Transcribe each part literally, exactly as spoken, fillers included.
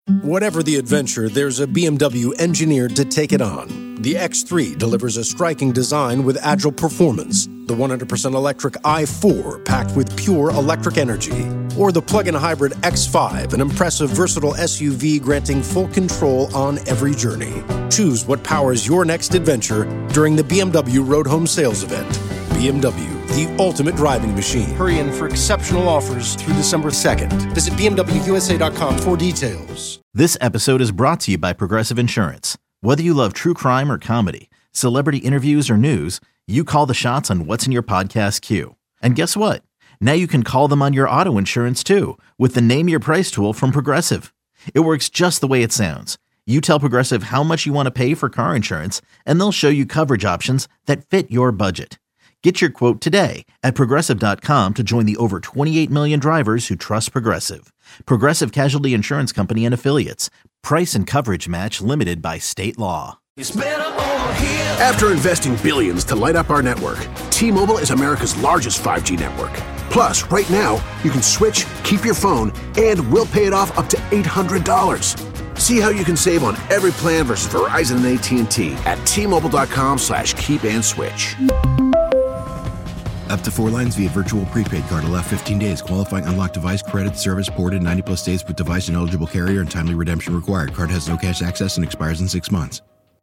Whatever the adventure, there's a B M W engineered to take it on. The X three delivers a striking design with agile performance. The one hundred percent electric i four, packed with pure electric energy. Or the plug-in hybrid X five, an impressive, versatile S U V granting full control on every journey. Choose what powers your next adventure during the B M W Road Home Sales Event. B M W, the ultimate driving machine. Hurry in for exceptional offers through December second. Visit B M W U S A dot com for details. This episode is brought to you by Progressive Insurance. Whether you love true crime or comedy, celebrity interviews or news, you call the shots on what's in your podcast queue. And guess what? Now you can call them on your auto insurance too with the Name Your Price tool from Progressive. It works just the way it sounds. You tell Progressive how much you want to pay for car insurance, and they'll show you coverage options that fit your budget. Get your quote today at Progressive dot com to join the over twenty-eight million drivers who trust Progressive. Progressive Casualty Insurance Company and Affiliates. Price and coverage match limited by state law. After investing billions to light up our network, T-Mobile is America's largest five G network. Plus, right now, you can switch, keep your phone, and we'll pay it off up to eight hundred dollars. See how you can save on every plan versus Verizon and A T and T at T-Mobile dot com slash keep and switch. Up to four lines via virtual prepaid card. Allow fifteen days. Qualifying unlocked device credit service ported ninety plus days with device and eligible carrier and timely redemption required. Card has no cash access and expires in six months.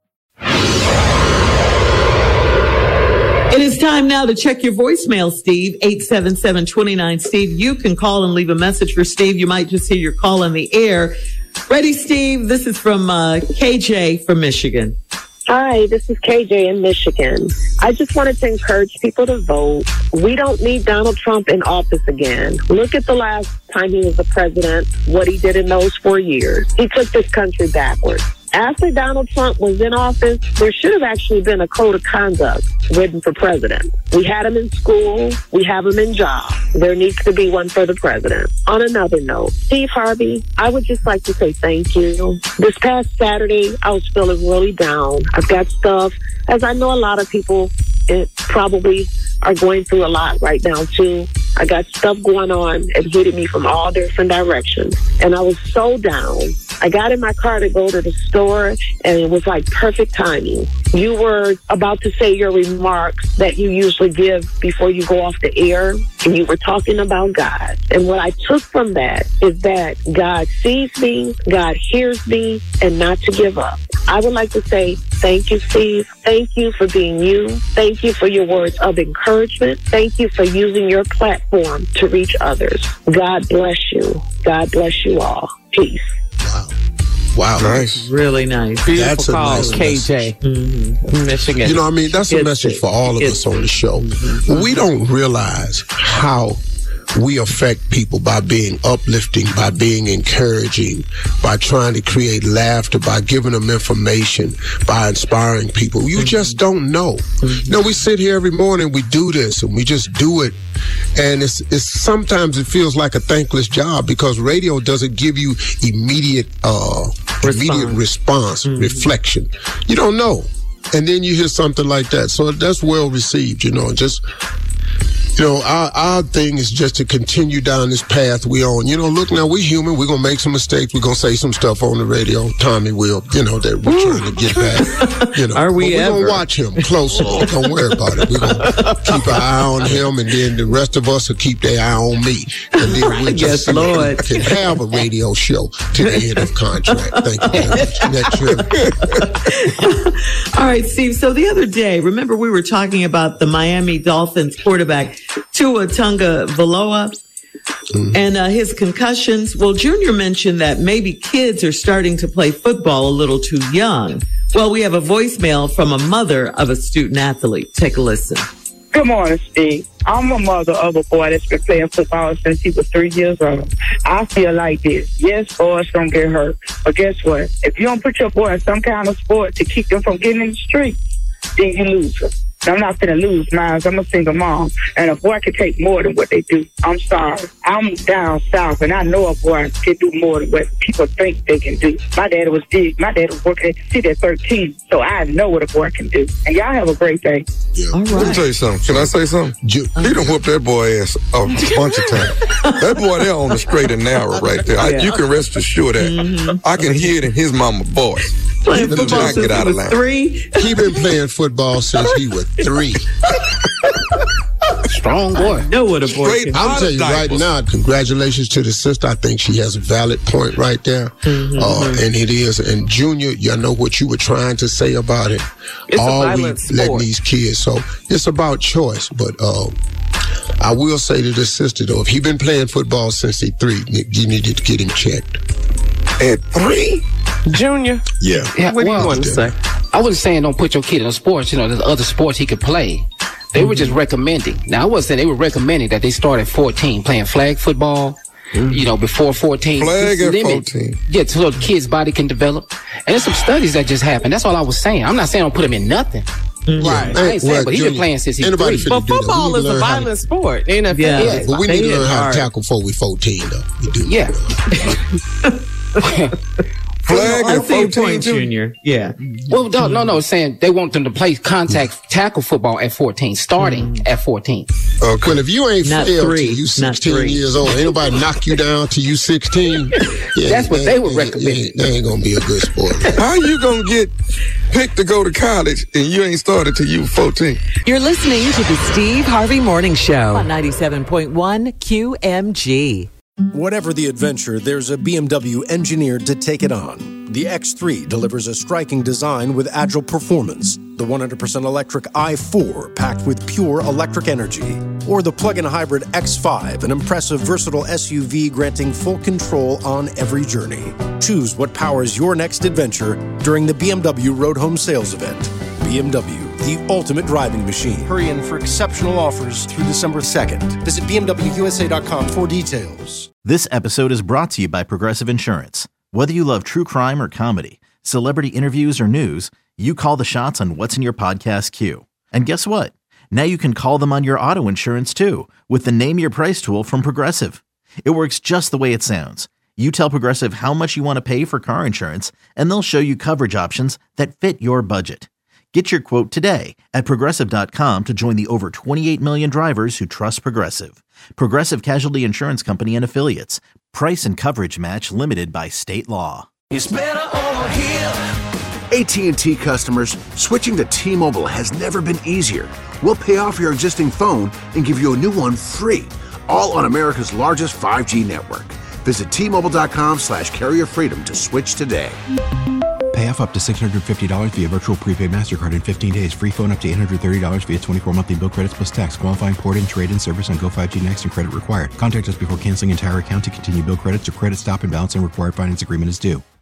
It is time now to check your voicemail, Steve. eight seven seven, two nine, Steve. You can call and leave a message for Steve. You might just hear your call in the air. Ready, Steve? This is from uh, K J from Michigan. Hi, this is K J in Michigan. I just wanted to encourage people to vote. We don't need Donald Trump in office again. Look at the last time he was the president, what he did in those four years. He took this country backwards. After Donald Trump was in office, there should have actually been a code of conduct written for president. We had him in school. We have him in jobs. There needs to be one for the president. On another note, Steve Harvey, I would just like to say thank you. This past Saturday, I was feeling really down. I've got stuff, as I know a lot of people it probably are going through a lot right now, too. I got stuff going on and hitting me from all different directions. And I was so down. I got in my car to go to the store, and it was like perfect timing. You were about to say your remarks that you usually give before you go off the air, and you were talking about God. And what I took from that is that God sees me, God hears me, and not to give up. I would like to say thank you, Steve. Thank you for being you. Thank you for your words of encouragement. Thank you for using your platform to reach others. God bless you. God bless you all. Peace. Wow. Wow. Nice. Really nice. Beautiful That's a call, nice K J. Mm-hmm. Michigan. You know what I mean? That's a It's message it. for all of It's us on the show. Mm-hmm. We don't realize how we affect people by being uplifting, by being encouraging, by trying to create laughter, by giving them information, by inspiring people. You mm-hmm. just don't know. Mm-hmm. You know, we sit here every morning, we do this, and we just do it. And it's, it's sometimes it feels like a thankless job because radio doesn't give you immediate, uh, response. immediate response, mm-hmm. reflection. You don't know. And then you hear something like that. So that's well received, you know, just... You know, our, our thing is just to continue down this path we on. You know, look, now we human. We're going to make some mistakes. We're going to say some stuff on the radio. Tommy will, you know, that we're Ooh. trying to get back. You know, Are we but we're ever? going to watch him closely. Don't worry about it. We're going to keep an eye on him, and then the rest of us will keep their eye on me. And then we just yes, Lord. can have a radio show to the end of contract. Thank you very much. Next year. All right, Steve. So the other day, remember we were talking about the Miami Dolphins quarterback, Tua Tagovailoa, mm-hmm. and uh, his concussions. Well, Junior mentioned that maybe kids are starting to play football a little too young. Well, we have a voicemail from a mother of a student athlete. Take a listen. Good morning, Steve. I'm a mother of a boy that's been playing football since he was three years old. I feel like this. Yes, boys don't get hurt. But guess what? If you don't put your boy in some kind of sport to keep them from getting in the streets, then you lose them. I'm not finna lose mine. I'm a single mom. And a boy can take more than what they do. I'm sorry. I'm down south, and I know a boy can do more than what people think they can do. My daddy was big. My daddy was working at the city at thirteen, so I know what a boy can do. And y'all have a great day. Yeah. All right. Let me tell you something. Can I say something? Ju- He done whooped that boy ass a bunch of times. That boy there on the straight and narrow right there. I, Yeah. you can rest assured that. Mm-hmm. I can hear it in his mama's voice. Playing He football not since get out he of was line. three. He been playing football since he was three. Strong boy. Know what a boy Straight can out do. I'll tell you right diapers. now, congratulations to the sister. I think she has a valid point right there. Mm-hmm. Uh, and it is. And Junior, you know what you were trying to say about it. It's a All we violent letting sport. these kids. So it's about choice. But uh, I will say to the sister, though, if he been playing football since he three, you needed to get him checked. At three? Junior, Yeah. Yeah, what do well, you want to say? I wasn't saying don't put your kid in sports. You know, there's other sports he could play. They were just recommending. Now, I wasn't saying they were recommending that they start at fourteen, playing flag football, you know, before fourteen. Flag Just at limit- fourteen. Yeah, so the kid's body can develop. And there's some studies that just happened. That's all I was saying. I'm not saying don't put him in nothing. Right. I ain't saying, Well, but he's been Junior, playing since he's anybody three. finna But do that. We football need is to a learn how to- violent sport. N F L Yeah. is But we need to hard. learn how to tackle before we fourteen, though. We do. Yeah. Flag I at see your fourteen, point, too? Junior. Yeah. Well, no, no, no. It's saying they want them to play contact tackle football at fourteen, starting at fourteen. Okay. Well, if you ain't Not failed three. till you Not sixteen three. years old, ain't nobody knock you down till you sixteen. Yeah, That's what that- they would that- recommend. That ain't gonna be a good sport. How you gonna get picked to go to college and you ain't started till you fourteen? You're listening to the Steve Harvey Morning Show on ninety-seven point one Q M G. Whatever the adventure, there's a B M W engineered to take it on. The X three delivers a striking design with agile performance. The one hundred percent electric i four packed with pure electric energy. Or the plug-in hybrid X five, an impressive versatile S U V granting full control on every journey. Choose what powers your next adventure during the B M W Road Home Sales Event. B M W, the ultimate driving machine. Hurry in for exceptional offers through December second. Visit B M W U S A dot com for details. This episode is brought to you by Progressive Insurance. Whether you love true crime or comedy, celebrity interviews or news, you call the shots on what's in your podcast queue. And guess what? Now you can call them on your auto insurance too with the Name Your Price tool from Progressive. It works just the way it sounds. You tell Progressive how much you want to pay for car insurance, and they'll show you coverage options that fit your budget. Get your quote today at Progressive dot com to join the over twenty-eight million drivers who trust Progressive. Progressive Casualty Insurance Company and Affiliates. Price and coverage match limited by state law. It's better over here. A T and T customers, switching to T-Mobile has never been easier. We'll pay off your existing phone and give you a new one free, all on America's largest five G network. Visit T Mobile dot com slash carrier freedom to switch today. Pay off up to six hundred fifty dollars via virtual prepaid MasterCard in fifteen days. Free phone up to eight hundred thirty dollars via twenty-four monthly bill credits plus tax. Qualifying port-in, trade-in service on Go five G Next and credit required. Contact us before canceling entire account to continue bill credits or credit stop and balance and required finance agreement is due.